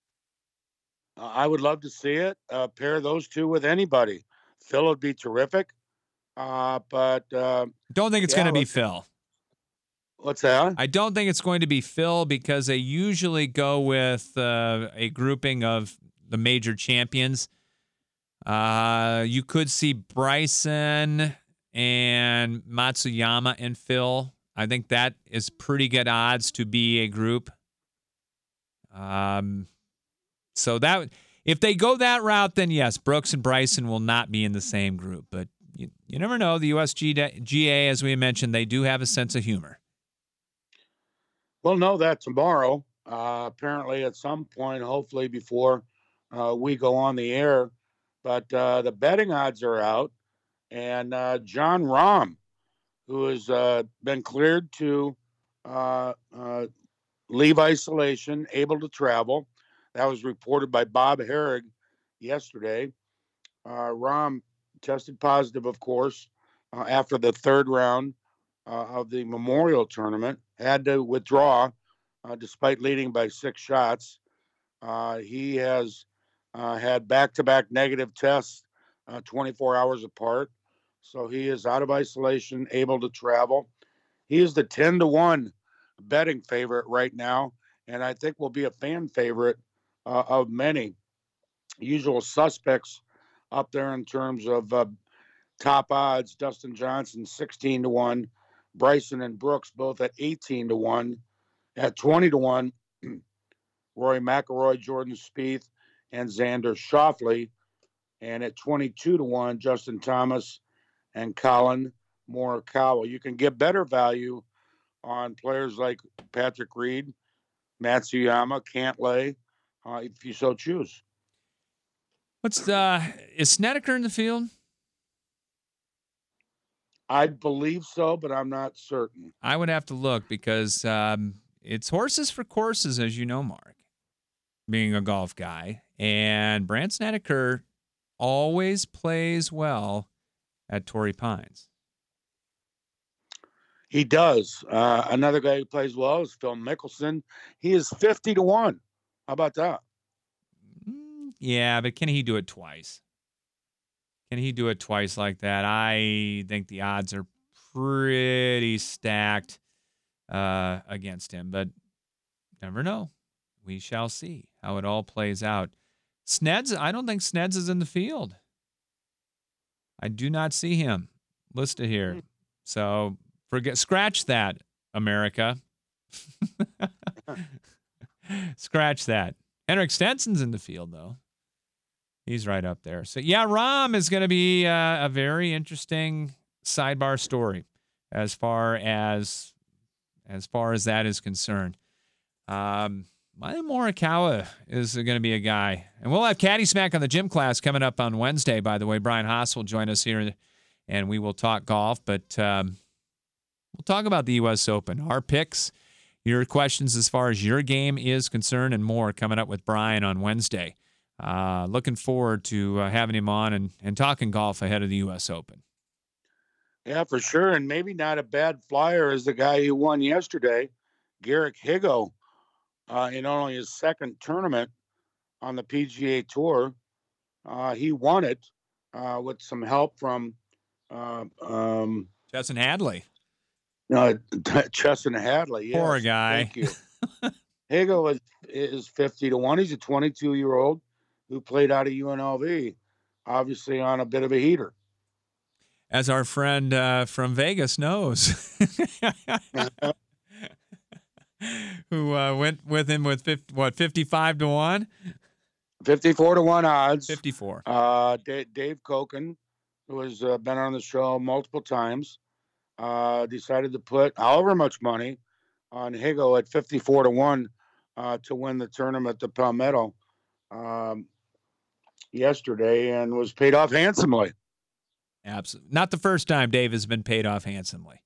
I would love to see it. Uh, pair those two with anybody. Phil would be terrific. Uh, but uh, don't think it's yeah, going to be Phil. What's that? I don't think it's going to be Phil because they usually go with uh, a grouping of the major champions. Uh, you could see Bryson and Matsuyama and Phil. I think that is pretty good odds to be a group. Um. So that if they go that route, then yes, Brooks and Bryson will not be in the same group. But you, you never know. The U S G A, as we mentioned, they do have a sense of humor. We'll know that tomorrow. Uh, apparently, at some point, hopefully before uh, we go on the air. But uh, the betting odds are out, and uh, John Rahm, who has uh, been cleared to uh, uh, leave isolation, able to travel. That was reported by Bob Herrig yesterday. Uh, Rahm tested positive, of course, uh, after the third round uh, of the Memorial Tournament. Had to withdraw uh, despite leading by six shots. Uh, he has uh, had back-to-back negative tests uh, twenty-four hours apart. So he is out of isolation, able to travel. He is the ten to one betting favorite right now, and I think will be a fan favorite uh, of many. Usual suspects up there in terms of uh, top odds. Dustin Johnson, sixteen to one. Bryson and Brooks both at eighteen to one. At twenty to one, Rory McIlroy, Jordan Spieth, and Xander Schauffele. And at twenty-two to one, Justin Thomas and Colin Morikawa. You can get better value on players like Patrick Reed, Matsuyama, Cantlay, uh, if you so choose. What's the, is Snedeker in the field? I believe so, but I'm not certain. I would have to look because um, it's horses for courses, as you know, Mark, being a golf guy. And Brandt Snedeker always plays well at Torrey Pines. He does. Uh, another guy who plays well is Phil Mickelson. He is fifty to one. How about that? Yeah, but can he do it twice? Can he do it twice like that? I think the odds are pretty stacked uh, against him, but never know. We shall see how it all plays out. Sneds, I don't think Sneds is in the field. I do not see him listed here. So forget, scratch that, America. Scratch that. Henrik Stenson's in the field, though. He's right up there. So, yeah, Rahm is going to be uh, a very interesting sidebar story as far as as far as that is concerned. Um, Maya Morikawa is going to be a guy. And we'll have Caddy Smack on the gym class coming up on Wednesday, by the way. Brian Haas will join us here, and we will talk golf. But um, we'll talk about the U S Open, our picks, your questions as far as your game is concerned, and more coming up with Brian on Wednesday. Uh, looking forward to uh, having him on and, and talking golf ahead of the U S Open. Yeah, for sure. And maybe not a bad flyer as the guy who won yesterday, Garrick Higgo, uh, in only his second tournament on the P G A Tour. Uh, he won it uh, with some help from uh, um, Chesson Hadley. No, Chesson Hadley. Yes, poor guy. Thank you. Higgo is, is fifty to one. He's a twenty-two-year-old who played out of U N L V, obviously on a bit of a heater. As our friend uh, from Vegas knows, who uh, went with him with fifty, what fifty-five to one, fifty-four to one odds. Fifty-four. Uh, D- Dave Koken, who has uh, been on the show multiple times, uh, decided to put however much money on Higgo at fifty-four to one uh, to win the tournament at the Palmetto um, yesterday, and was paid off handsomely. Absolutely. Not the first time Dave has been paid off handsomely.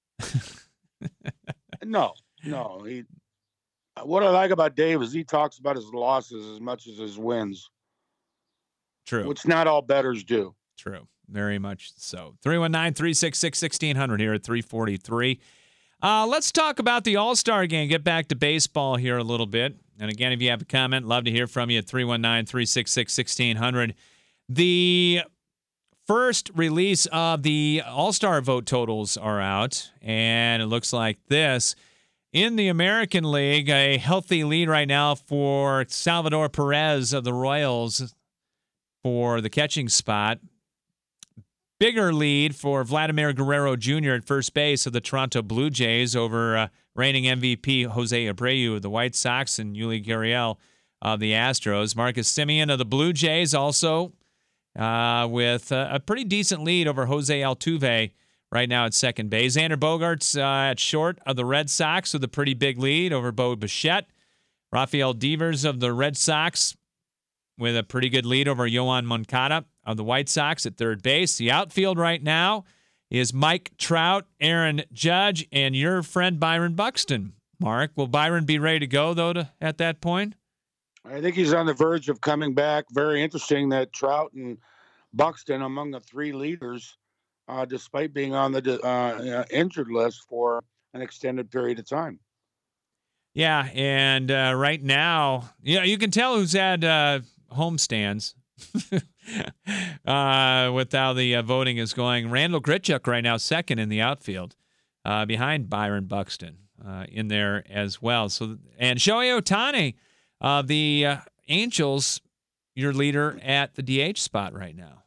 no, no. He. What I like about Dave is he talks about his losses as much as his wins. True. Which not all bettors do. True. Very much so. three one nine, three six six, one six zero zero here at three forty-three. Uh, let's talk about the All-Star game. Get back to baseball here a little bit. And again, if you have a comment, love to hear from you at three one nine, three six six, one six zero zero. The first release of the All-Star vote totals are out, and it looks like this. In the American League, a healthy lead right now for Salvador Perez of the Royals for the catching spot. Bigger lead for Vladimir Guerrero Junior at first base of the Toronto Blue Jays over uh, reigning M V P Jose Abreu of the White Sox and Yuli Gurriel of the Astros. Marcus Semien of the Blue Jays also uh, with uh, a pretty decent lead over Jose Altuve right now at second base. Xander Bogaerts uh, at short of the Red Sox with a pretty big lead over Bo Bichette. Rafael Devers of the Red Sox with a pretty good lead over Yoan Moncada of the White Sox at third base. The outfield right now is Mike Trout, Aaron Judge, and your friend Byron Buxton. Mark, will Byron be ready to go, though, to, at that point? I think he's on the verge of coming back. Very interesting that Trout and Buxton among the three leaders, uh, despite being on the uh, injured list for an extended period of time. Yeah, and uh, right now, you know, you can tell who's had uh, homestands uh, with how the uh, voting is going. Randall Grichuk right now second in the outfield, uh, behind Byron Buxton uh, in there as well. So and Shohei Ohtani, uh, the uh, Angels, your leader at the D H spot right now.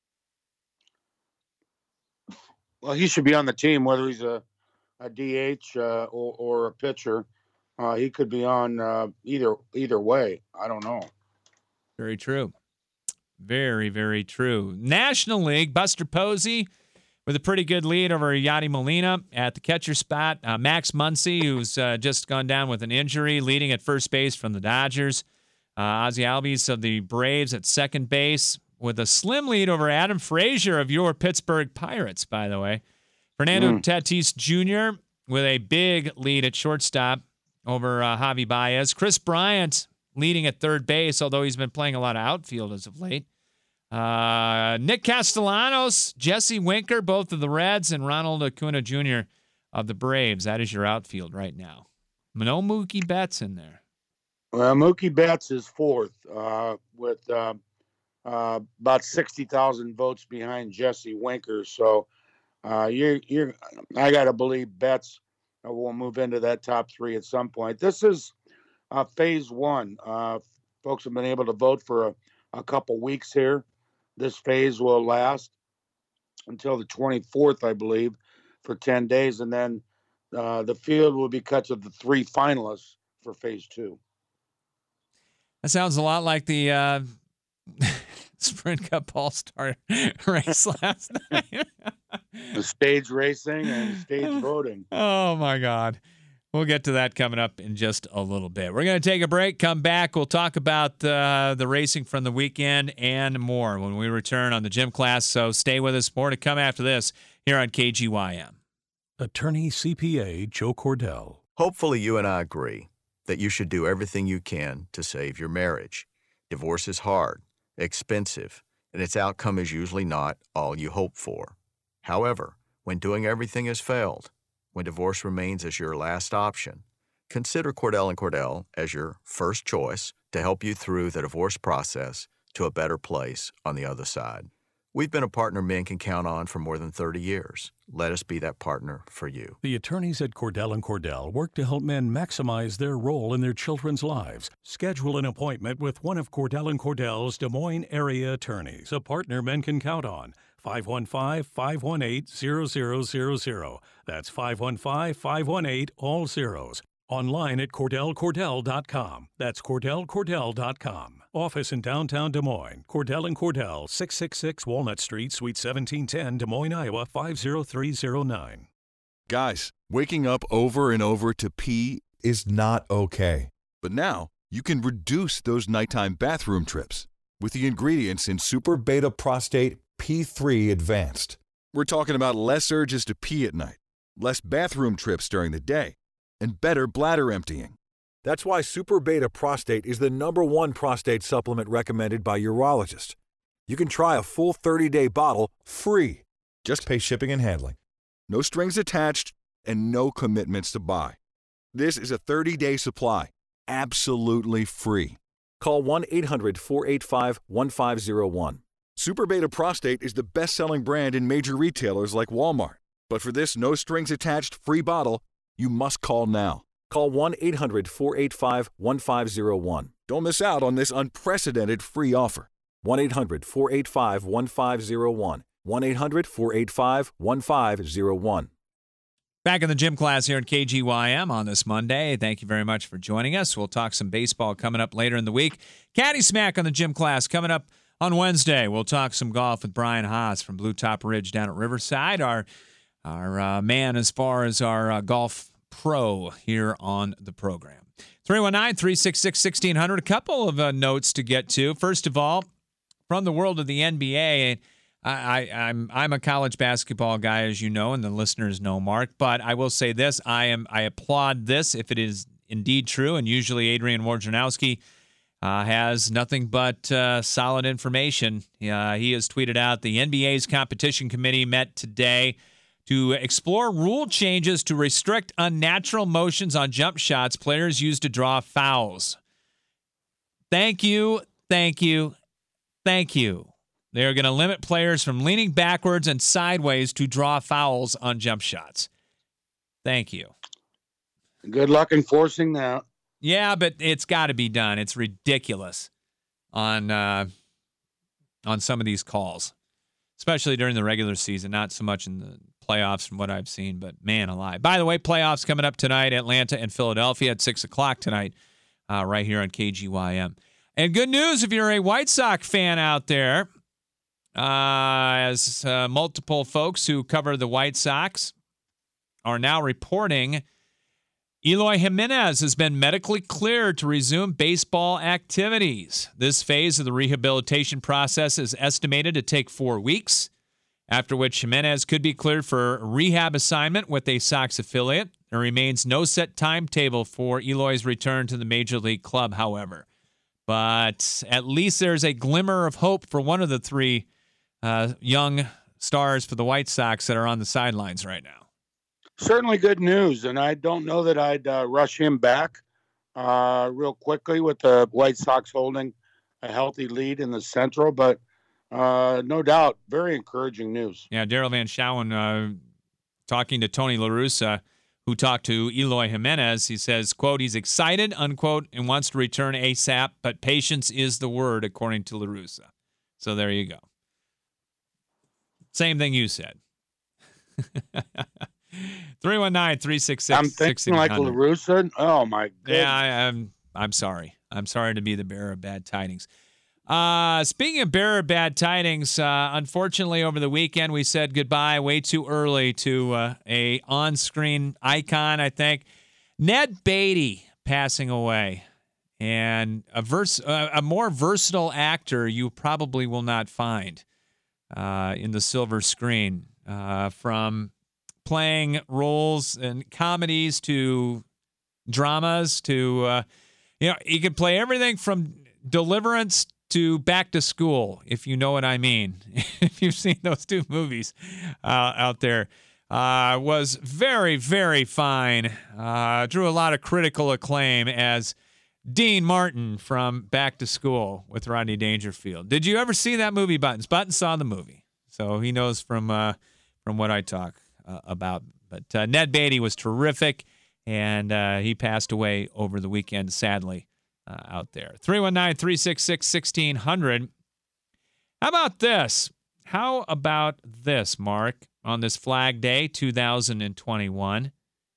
Well, he should be on the team, whether he's a, a D H uh, or, or a pitcher. Uh, he could be on uh, either either way. I don't know. Very true. Very, very true. National League, Buster Posey with a pretty good lead over Yadi Molina at the catcher spot. Uh, Max Muncy, who's uh, just gone down with an injury, leading at first base from the Dodgers. Uh, Ozzie Albies of the Braves at second base with a slim lead over Adam Frazier of your Pittsburgh Pirates, by the way. Fernando mm. Tatis Junior with a big lead at shortstop over uh, Javi Baez. Chris Bryant leading at third base, although he's been playing a lot of outfield as of late. Uh, Nick Castellanos, Jesse Winker, both of the Reds, and Ronald Acuna Junior of the Braves. That is your outfield right now. No Mookie Betts in there. Well, Mookie Betts is fourth uh, with uh, uh, about sixty thousand votes behind Jesse Winker. So uh, you're, you're, I got to believe Betts will move into that top three at some point. This is uh, phase one. Uh, folks have been able to vote for a, a couple weeks here. This phase will last until the twenty-fourth, I believe, for ten days. And then uh, the field will be cut to the three finalists for phase two. That sounds a lot like the uh, Sprint Cup All-Star race last night. The stage racing and stage voting. Oh, my God. We'll get to that coming up in just a little bit. We're going to take a break, come back. We'll talk about uh, the racing from the weekend and more when we return on the Gym Class. So stay with us. More to come after this here on K G Y M. Attorney C P A Joe Cordell. Hopefully you and I agree that you should do everything you can to save your marriage. Divorce is hard, expensive, and its outcome is usually not all you hope for. However, when doing everything has failed, when divorce remains as your last option, consider Cordell and Cordell as your first choice to help you through the divorce process to a better place on the other side. We've been a partner men can count on for more than thirty years. Let us be that partner for you. The attorneys at Cordell and Cordell work to help men maximize their role in their children's lives. Schedule an appointment with one of Cordell and Cordell's Des Moines area attorneys, a partner men can count on. five one five, five one eight, zero zero zero zero. That's five one five, five one eight, all zeros. Online at Cordell Cordell dot com. That's Cordell Cordell dot com. Office in downtown Des Moines. Cordell and Cordell, six sixty-six Walnut Street, Suite seventeen ten, Des Moines, Iowa, five zero three zero nine. Guys, waking up over and over to pee is not okay. But now, you can reduce those nighttime bathroom trips with the ingredients in Super Beta Prostate P three Advanced. We're talking about less urges to pee at night, less bathroom trips during the day, and better bladder emptying. That's why Super Beta Prostate is the number one prostate supplement recommended by urologists. You can try a full thirty-day bottle free. Just pay shipping and handling. No strings attached and no commitments to buy. This is a thirty-day supply, absolutely free. Call one eight hundred, four eight five, one five zero one. Super Beta Prostate is the best-selling brand in major retailers like Walmart. But for this no-strings-attached free bottle, you must call now. Call one eight hundred, four eight five, one five zero one. Don't miss out on this unprecedented free offer. one eight hundred, four eight five, one five zero one. one eight hundred, four eight five, one five zero one. Back in the Gym Class here at K G Y M on this Monday. Thank you very much for joining us. We'll talk some baseball coming up later in the week. Caddy Smack on the Gym Class coming up on Wednesday. We'll talk some golf with Brian Haas from Blue Top Ridge down at Riverside, our, our uh, man as far as our uh, golf pro here on the program. three one nine, three six six, one six zero zero. A couple of uh, notes to get to. First of all, from the world of the N B A, I, I, I'm I'm a college basketball guy, as you know, and the listeners know, Mark. But I will say this: I am I applaud this if it is indeed true. And usually, Adrian Wojnarowski uh, has nothing but uh, solid information. Uh, he has tweeted out the N B A's competition committee met today to explore rule changes to restrict unnatural motions on jump shots players use to draw fouls. Thank you, thank you, thank you. They're going to limit players from leaning backwards and sideways to draw fouls on jump shots. Thank you. Good luck enforcing that. Yeah, but it's got to be done. It's ridiculous on uh, on some of these calls, especially during the regular season, not so much in the playoffs from what I've seen, but man alive. By the way, playoffs coming up tonight, Atlanta and Philadelphia at six o'clock tonight, uh, right here on K G Y M. And good news if you're a White Sox fan out there, uh, as uh, multiple folks who cover the White Sox are now reporting Eloy Jimenez has been medically cleared to resume baseball activities. This phase of the rehabilitation process is estimated to take four weeks, after which Jimenez could be cleared for a rehab assignment with a Sox affiliate. There remains no set timetable for Eloy's return to the Major League club, however. But at least there's a glimmer of hope for one of the three uh, young stars for the White Sox that are on the sidelines right now. Certainly good news, and I don't know that I'd uh, rush him back uh, real quickly with the White Sox holding a healthy lead in the Central, but uh, no doubt, very encouraging news. Yeah, Daryl Van Schouwen uh, talking to Tony La Russa, who talked to Eloy Jimenez. He says, quote, he's excited, unquote, and wants to return ASAP, but patience is the word, according to La Russa. So there you go. Same thing you said. three one nine, three six six, I'm thinking like La Russa. Oh, my goodness. Yeah, I, I'm, I'm sorry. I'm sorry to be the bearer of bad tidings. Uh, speaking of bearer of bad tidings, uh, unfortunately, over the weekend, we said goodbye way too early to uh, a on-screen icon, I think. Ned Beatty passing away. And a, vers- uh, a more versatile actor you probably will not find uh, in the silver screen. Uh, from playing roles in comedies to dramas to, uh, you know, he could play everything from Deliverance to Back to School, if you know what I mean. If you've seen those two movies uh, out there. Uh, was very, very fine. Uh, drew a lot of critical acclaim as Dean Martin from Back to School with Rodney Dangerfield. Did you ever see that movie, Buttons? Buttons saw the movie, so he knows from uh, from what I talk uh, about. But uh, Ned Beatty was terrific, and uh, he passed away over the weekend, sadly, uh, out there. three one nine, three six six, one six zero zero. How about this? How about this, Mark, on this Flag Day two thousand twenty-one?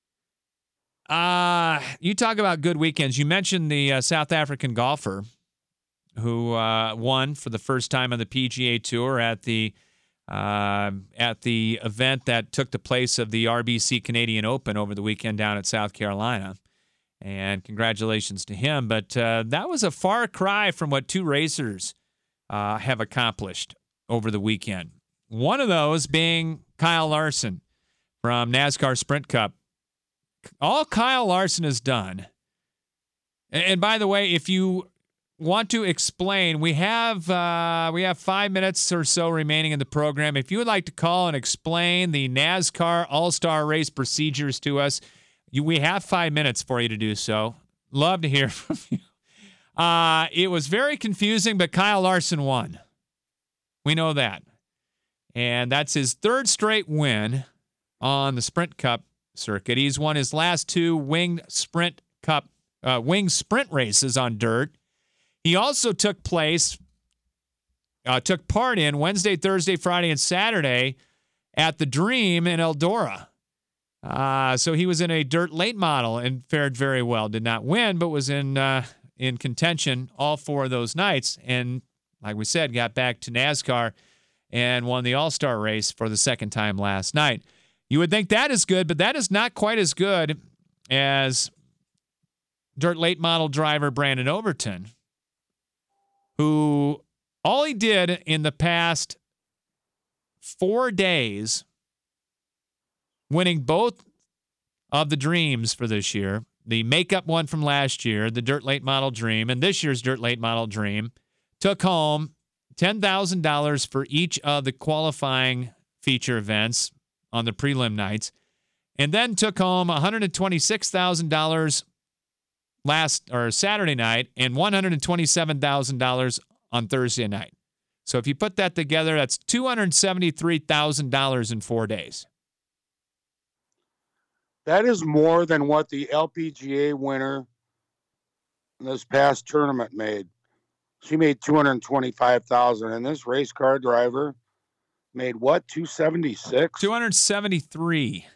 Uh, you talk about good weekends. You mentioned the uh, South African golfer who uh, won for the first time on the P G A Tour at the uh, at the event that took the place of the R B C Canadian Open over the weekend down at South Carolina. And congratulations to him. But uh, that was a far cry from what two racers uh, have accomplished over the weekend. One of those being Kyle Larson from NASCAR Sprint Cup. All Kyle Larson has done, and by the way, if you want to explain, we have uh, we have five minutes or so remaining in the program. If you would like to call and explain the NASCAR All-Star Race procedures to us, you, we have five minutes for you to do so. Love to hear from you. Uh, it was very confusing, but Kyle Larson won. We know that. And that's his third straight win on the Sprint Cup circuit. He's won his last two winged sprint cup, uh, winged sprint races on dirt. He also took place, uh, took part in Wednesday, Thursday, Friday, and Saturday at the Dream in Eldora. Uh, so he was in a dirt late model and fared very well. Did not win, but was in uh, in contention all four of those nights. And like we said, got back to NASCAR and won the All-Star race for the second time last night. You would think that is good, but that is not quite as good as dirt late model driver Brandon Overton, who all he did in the past four days, winning both of the Dreams for this year, the makeup one from last year, the Dirt Late Model Dream, and this year's Dirt Late Model Dream, took home ten thousand dollars for each of the qualifying feature events on the prelim nights, and then took home one hundred twenty-six thousand dollars last or Saturday night and one hundred twenty-seven thousand dollars on Thursday night. So if you put that together, that's two hundred seventy-three thousand dollars in four days. That is more than what the L P G A winner in this past tournament made. She made two hundred twenty-five thousand dollars, and this race car driver made what, two hundred seventy-six? two hundred seventy-three.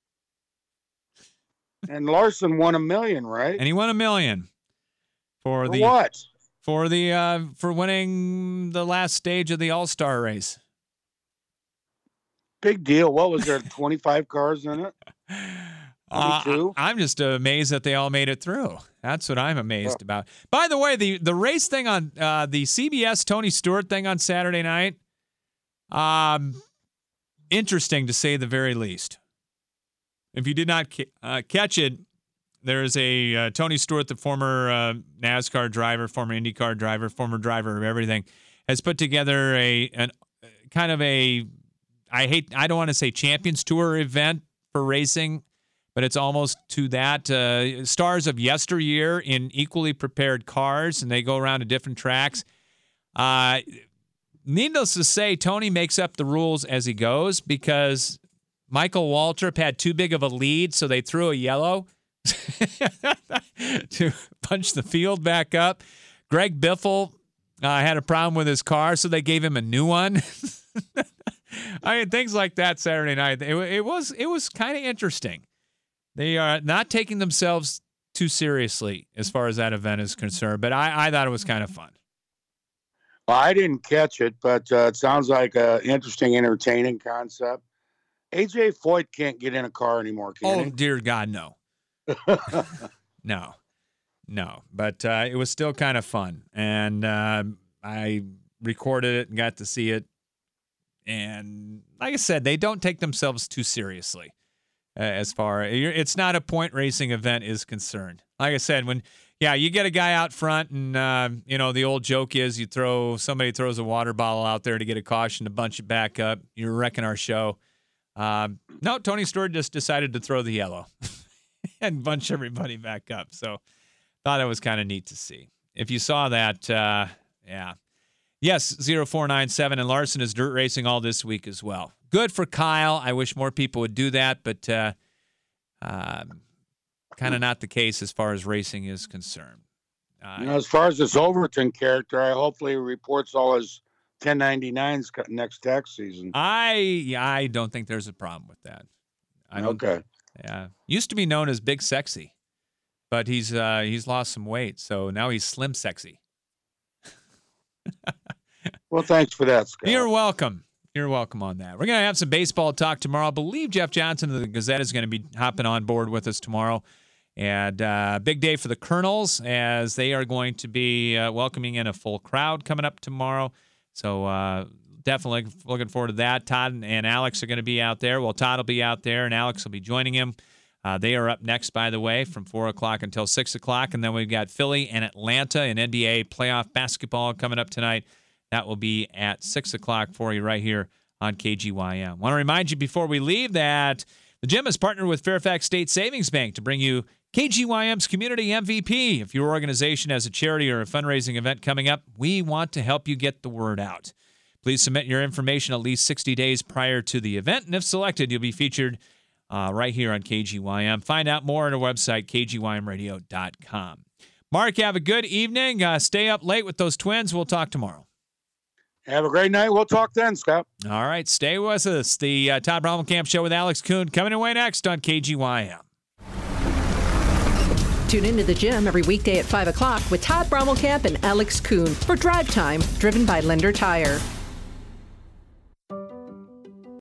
And Larson won a million, right? And he won a million for, for the what? For the uh, for winning the last stage of the All-Star race. Big deal. What was there, twenty-five cars in it? Uh, I'm just amazed that they all made it through. That's what I'm amazed oh. about. By the way, the, the race thing on uh, the C B S Tony Stewart thing on Saturday night, um, interesting to say the very least. If you did not ca- uh, catch it, there's a uh, Tony Stewart, the former uh, NASCAR driver, former IndyCar driver, former driver of everything, has put together a an kind of a I hate I don't want to say Champions Tour event for racing, but it's almost to that. Uh, stars of yesteryear in equally prepared cars, and they go around to different tracks. Uh, needless to say, Tony makes up the rules as he goes because Michael Waltrip had too big of a lead, so they threw a yellow to punch the field back up. Greg Biffle uh, had a problem with his car, so they gave him a new one. I mean, things like that Saturday night. It, it was it was kind of interesting. They are not taking themselves too seriously as far as that event is concerned, but I, I thought it was kind of fun. Well, I didn't catch it, but uh, it sounds like an interesting, entertaining concept. A J Foyt can't get in a car anymore, can oh, he? dear God, no. no. No. But uh, it was still kind of fun. And uh, I recorded it and got to see it. And like I said, they don't take themselves too seriously uh, as far it's not a point racing event is concerned. Like I said, when yeah, you get a guy out front, and uh, you know the old joke is you throw somebody throws a water bottle out there to get a caution to bunch it back up. You're wrecking our show. Um, no, Tony Stewart just decided to throw the yellow and bunch everybody back up. So thought it was kind of neat to see. If you saw that, uh, yeah. Yes, zero four nine seven, and Larson is dirt racing all this week as well. Good for Kyle. I wish more people would do that, but uh, um, kind of not the case as far as racing is concerned. Uh, you know, as far as this Overton character, I hopefully reports all his ten ninety-nines next tax season. I I don't think there's a problem with that. I don't, okay. Yeah, used to be known as Big Sexy, but he's uh, he's lost some weight, so now he's Slim Sexy. Well, thanks for that, Scott. You're welcome. You're welcome on that. We're going to have some baseball talk tomorrow. I believe Jeff Johnson of the Gazette is going to be hopping on board with us tomorrow. And uh, big day for the Colonels as they are going to be uh, welcoming in a full crowd coming up tomorrow. So uh, definitely looking forward to that. Todd and Alex are going to be out there. Well, Todd will be out there, and Alex will be joining him. Uh, they are up next, by the way, from four o'clock until six o'clock. And then we've got Philly and Atlanta in N B A playoff basketball coming up tonight. That will be at six o'clock for you right here on K G Y M. I want to remind you before we leave that the gym has partnered with Fairfax State Savings Bank to bring you K G Y M's Community M V P. If your organization has a charity or a fundraising event coming up, we want to help you get the word out. Please submit your information at least sixty days prior to the event, and if selected, you'll be featured uh, right here on K G Y M. Find out more on our website, K G Y M radio dot com. Mark, have a good evening. Uh, stay up late with those Twins. We'll talk tomorrow. Have a great night. We'll talk then, Scott. All right, stay with us. The uh, Todd Brommelkamp Show with Alex Kuhn coming away next on K G Y M. Tune into the gym every weekday at five o'clock with Todd Brommelkamp and Alex Kuhn for Drive Time, driven by Lender Tire.